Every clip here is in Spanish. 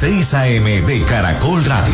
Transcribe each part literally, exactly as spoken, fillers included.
seis A M de Caracol Radio.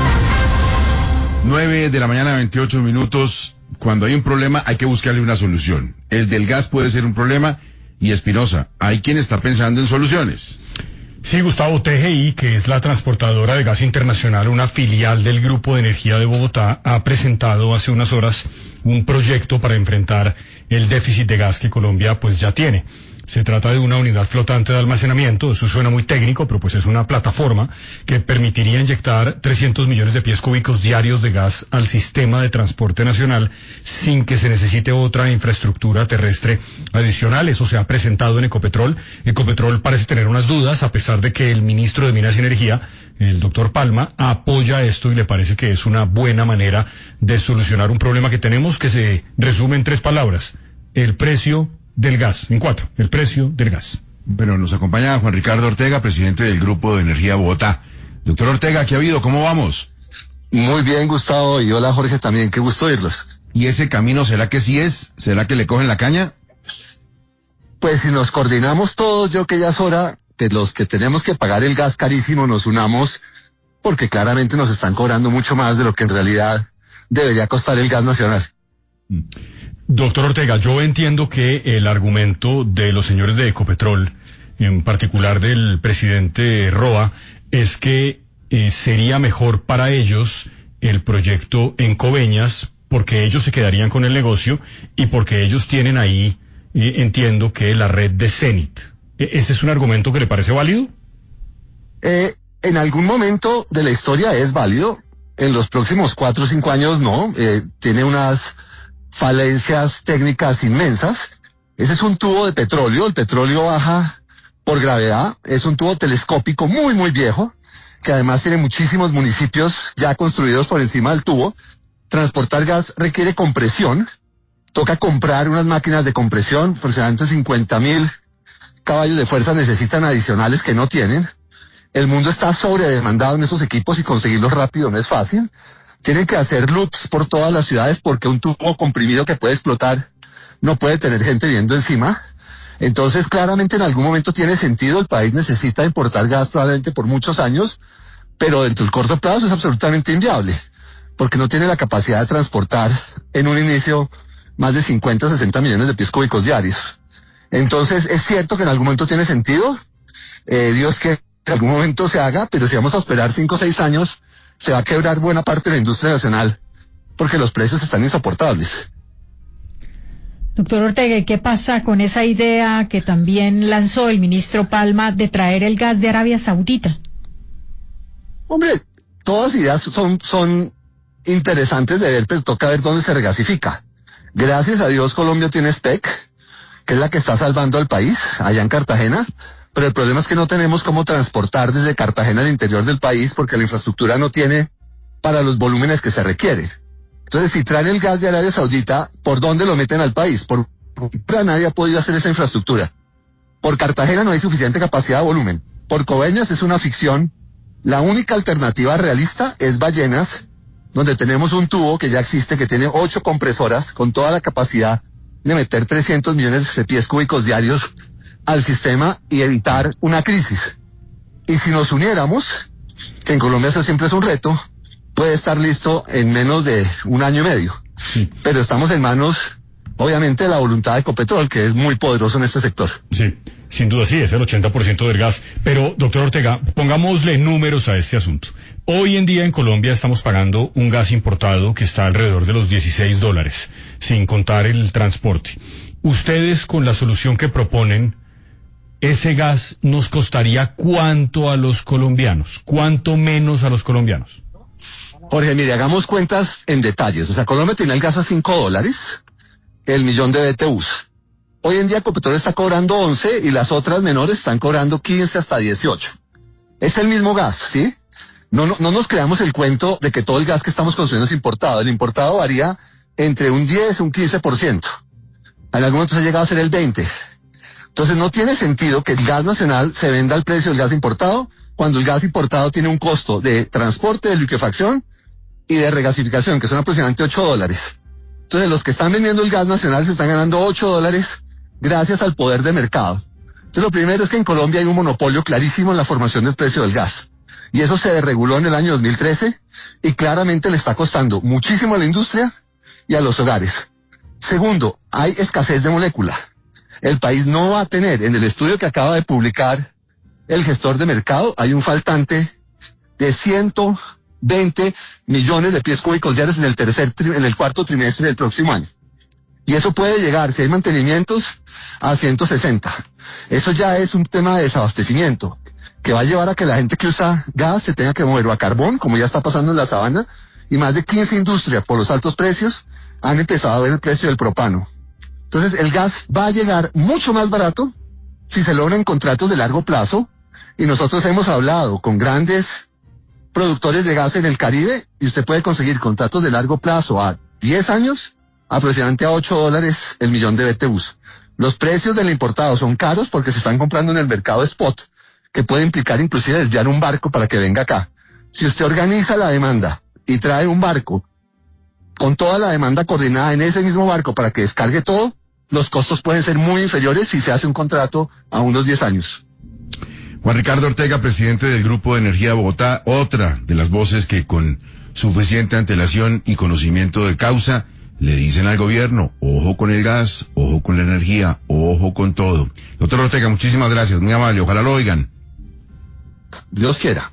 nueve de la mañana, veintiocho minutos. Cuando hay un problema hay que buscarle una solución. El del gas puede ser un problema y Espinosa, hay quien está pensando en soluciones. Sí, Gustavo, T G I, que es la transportadora de gas internacional, una filial del Grupo de Energía de Bogotá, ha presentado hace unas horas un proyecto para enfrentar el déficit de gas que Colombia pues ya tiene. Se trata de una unidad flotante de almacenamiento, eso suena muy técnico, pero pues es una plataforma que permitiría inyectar trescientos millones de pies cúbicos diarios de gas al sistema de transporte nacional sin que se necesite otra infraestructura terrestre adicional. Eso se ha presentado en Ecopetrol. Ecopetrol parece tener unas dudas, a pesar de que el ministro de Minas y Energía, el doctor Palma, apoya esto y le parece que es una buena manera de solucionar un problema que tenemos, que se resume en tres palabras: el precio del gas, en cuatro, el precio del gas. Bueno, nos acompaña Juan Ricardo Ortega, presidente del Grupo de Energía Bogotá. Doctor Ortega, ¿qué ha habido? ¿Cómo vamos? Muy bien, Gustavo, y hola Jorge también, qué gusto oírlos. ¿Y ese camino será que sí es? ¿Será que le cogen la caña? Pues si nos coordinamos todos, yo que ya es hora que los que tenemos que pagar el gas carísimo nos unamos, porque claramente nos están cobrando mucho más de lo que en realidad debería costar el gas nacional. Mm. Doctor Ortega, yo entiendo que el argumento de los señores de Ecopetrol, en particular del presidente Roa, es que eh, sería mejor para ellos el proyecto en Coveñas, porque ellos se quedarían con el negocio y porque ellos tienen ahí, eh, entiendo que la red de Zenit. ¿Ese es un argumento que le parece válido? Eh, en algún momento de la historia es válido, en los próximos cuatro o cinco años no, eh, tiene unas falencias técnicas inmensas. Ese es un tubo de petróleo, el petróleo baja por gravedad, es un tubo telescópico muy muy viejo, que además tiene muchísimos municipios ya construidos por encima del tubo. Transportar gas requiere compresión, toca comprar unas máquinas de compresión, aproximadamente cincuenta mil caballos de fuerza necesitan adicionales que no tienen. El mundo está sobredemandado en esos equipos y conseguirlos rápido no es fácil. Tienen que hacer loops por todas las ciudades porque un tubo comprimido que puede explotar no puede tener gente viviendo encima. Entonces, claramente en algún momento tiene sentido, el país necesita importar gas probablemente por muchos años, pero dentro del corto plazo es absolutamente inviable, porque no tiene la capacidad de transportar en un inicio más de cincuenta, sesenta millones de pies cúbicos diarios. Entonces, es cierto que en algún momento tiene sentido, eh, Dios que en algún momento se haga, pero si vamos a esperar cinco o seis años, se va a quebrar buena parte de la industria nacional porque los precios están insoportables. Doctor Ortega, ¿y qué pasa con esa idea que también lanzó el ministro Palma de traer el gas de Arabia Saudita? Hombre, todas ideas son, son interesantes de ver, pero toca ver dónde se regasifica. Gracias a Dios Colombia tiene S P E C, que es la que está salvando al país, allá en Cartagena. Pero el problema es que no tenemos cómo transportar desde Cartagena al interior del país porque la infraestructura no tiene para los volúmenes que se requieren. Entonces, si traen el gas de Arabia Saudita, ¿por dónde lo meten al país? Por, por nadie ha podido hacer esa infraestructura. Por Cartagena no hay suficiente capacidad de volumen. Por Coveñas es una ficción. La única alternativa realista es Ballenas, donde tenemos un tubo que ya existe, que tiene ocho compresoras con toda la capacidad de meter trescientos millones de pies cúbicos diarios al sistema y evitar una crisis. Y si nos uniéramos, que en Colombia eso siempre es un reto, puede estar listo en menos de un año y medio. Sí. Pero estamos en manos, obviamente, de la voluntad de Ecopetrol, que es muy poderoso en este sector. Sí, sin duda sí, es el ochenta por ciento del gas. Pero, doctor Ortega, pongámosle números a este asunto. Hoy en día en Colombia estamos pagando un gas importado que está alrededor de los dieciséis dólares, sin contar el transporte. Ustedes, con la solución que proponen, ¿ese gas nos costaría cuánto a los colombianos? ¿Cuánto menos a los colombianos? Jorge, mire, hagamos cuentas en detalles. O sea, Colombia tiene el gas a cinco dólares, el millón de B T Us. Hoy en día Ecopetrol está cobrando once y las otras menores están cobrando quince hasta dieciocho. Es el mismo gas, ¿sí? No, no, no nos creamos el cuento de que todo el gas que estamos consumiendo es importado. El importado varía entre un diez y un quince por ciento. En algún momento se ha llegado a ser el veinte por ciento. Entonces no tiene sentido que el gas nacional se venda al precio del gas importado cuando el gas importado tiene un costo de transporte, de liquefacción y de regasificación, que son aproximadamente ocho dólares. Entonces los que están vendiendo el gas nacional se están ganando ocho dólares gracias al poder de mercado. Entonces lo primero es que en Colombia hay un monopolio clarísimo en la formación del precio del gas. Y eso se desreguló en el año dos mil trece y claramente le está costando muchísimo a la industria y a los hogares. Segundo, hay escasez de molécula. El país no va a tener, en el estudio que acaba de publicar el gestor de mercado, hay un faltante de ciento veinte millones de pies cúbicos diarios en el tercer, en el cuarto trimestre del próximo año. Y eso puede llegar, si hay mantenimientos, a ciento sesenta. Eso ya es un tema de desabastecimiento, que va a llevar a que la gente que usa gas se tenga que mover o a carbón, como ya está pasando en la sabana, y más de quince industrias, por los altos precios, han empezado a ver el precio del propano. Entonces, el gas va a llegar mucho más barato si se logran contratos de largo plazo, y nosotros hemos hablado con grandes productores de gas en el Caribe, y usted puede conseguir contratos de largo plazo a diez años, aproximadamente a ocho dólares el millón de B T Us. Los precios del importado son caros porque se están comprando en el mercado spot, que puede implicar inclusive desviar un barco para que venga acá. Si usted organiza la demanda y trae un barco con toda la demanda coordinada en ese mismo barco para que descargue todo, los costos pueden ser muy inferiores si se hace un contrato a unos diez años. Juan Ricardo Ortega, presidente del Grupo de Energía de Bogotá, otra de las voces que con suficiente antelación y conocimiento de causa le dicen al gobierno, ojo con el gas, ojo con la energía, ojo con todo. Doctor Ortega, muchísimas gracias, muy amable, ojalá lo oigan. Dios quiera.